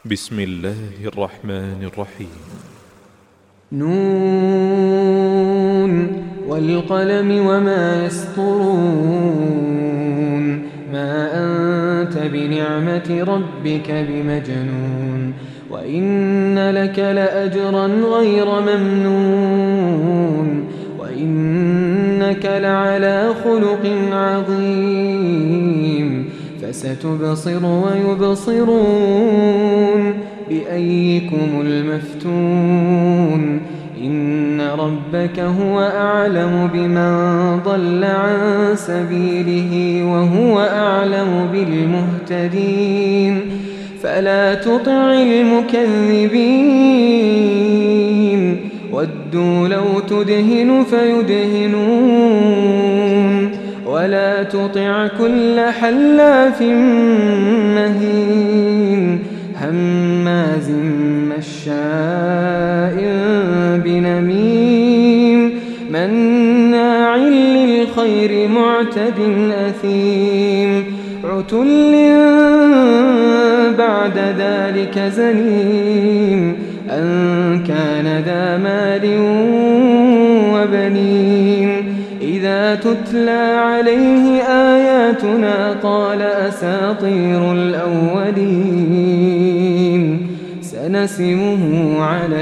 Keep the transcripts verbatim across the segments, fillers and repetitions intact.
بسم الله الرحمن الرحيم. نون والقلم وما يسطرون ما أنت بنعمة ربك بمجنون وإن لك لأجرا غير ممنون وإنك لعلى خلق عظيم فستبصر ويبصرون بأيكم المفتون إن ربك هو أعلم بمن ضل عن سبيله وهو أعلم بالمهتدين فلا تطع المكذبين ودوا لو تدهن فيدهنون ولا تطع كل حلاف مهين هماز مشاء بنميم مناع للخير معتد أثيم عتل بعد ذلك زنيم أن كان ذا مال وبنين إذا تتلى عليه آياتنا قال أساطير الأولين سنسمه على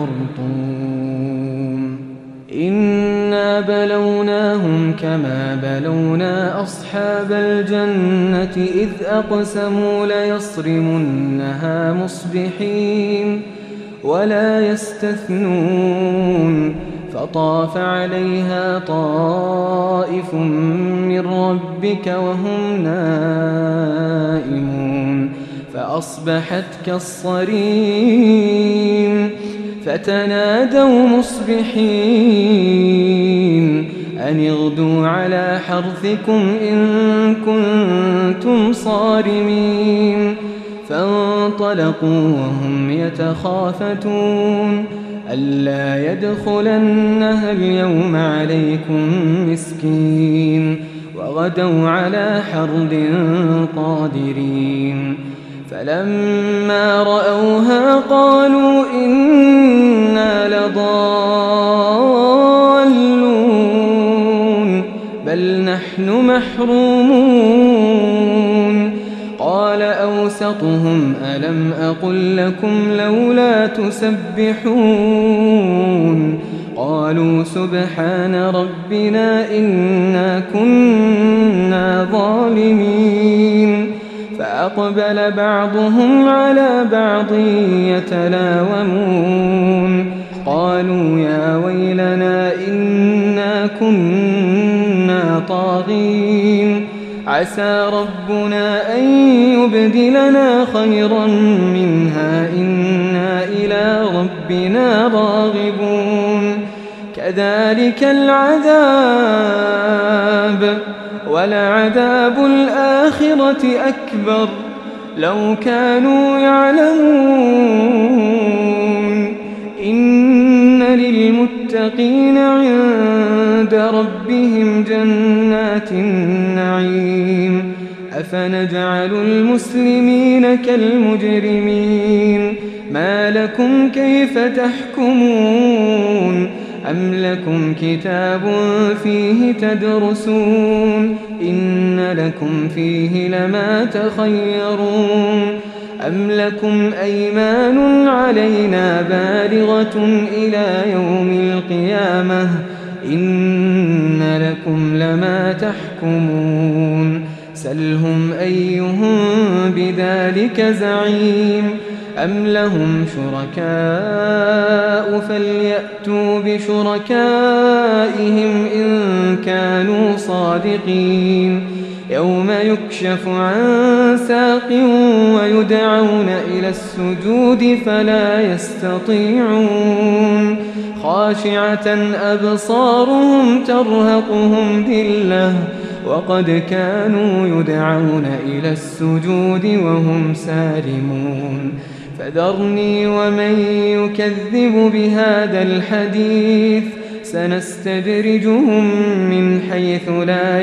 الخرطوم إنا بلوناهم كما بلونا أصحاب الجنة إذ أقسموا ليصرمنها مصبحين ولا يستثنون فطاف عليها طائف من ربك وهم نائمون فأصبحت كالصريم فتنادوا مصبحين أن اغدوا على حرثكم إن كنتم صارمين فانطلقوا وهم يتخافتون ألا يدخلنها اليوم عليكم مسكين وغدوا على حرد قادرين فلما رأوها قالوا إنا لضالون بل نحن محرومون قال أوسطهم ألم أقل لكم لولا تسبحون قالوا سبحان ربنا إنا كنا ظالمين فأقبل بعضهم على بعض يتلاومون قالوا يا ويلنا إنا كنا طاغين عسى ربنا أن يبدلنا خيرا منها إنا إلى ربنا راغبون كذلك العذاب ولعذاب الآخرة أكبر لو كانوا يعلمون إن للمتقين عند ربهم جنات النعيم أفنجعل المسلمين كالمجرمين ما لكم كيف تحكمون أم لكم كتاب فيه تدرسون إن لكم فيه لما تخيرون أم لكم أيمان علينا بالغة إلى يوم القيامة إن لكم لما تحكمون سلهم أيهم بذلك زعيم أم لهم شركاء فليأتوا بشركائهم إن كانوا صادقين يوم يكشف عن ساق ويدعون إلى السجود فلا يستطيعون خاشعة أبصارهم ترهقهم ذلة وقد كانوا يدعون إلى السجود وهم سالمون فذرني ومن يكذب بهذا الحديث سنستدرجهم من حيث لا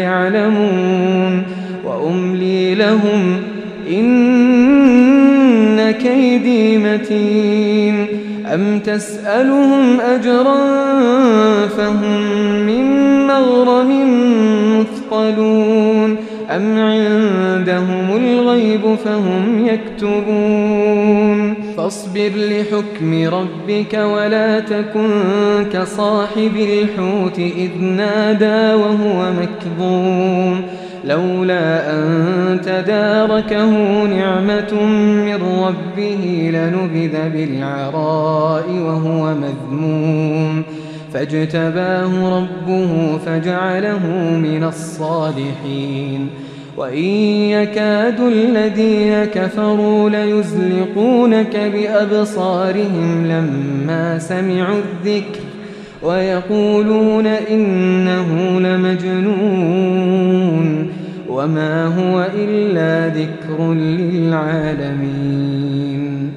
يعلمون وأملي لهم إن كيدي بأيدي متين أم تسألهم أجرا فهم من مغرم مثقلون أم عندهم الغيب فهم يكتبون فاصبر لحكم ربك ولا تكن كصاحب الحوت إذ نادى وهو مكظوم لولا أن تداركه نعمة من ربه لنبذ بالعراء وهو مذموم فاجتباه ربه فجعله من الصالحين وإن يكاد الذين كفروا ليزلقونك بأبصارهم لما سمعوا الذكر ويقولون إنه لمجنون وما هو إلا ذكر للعالمين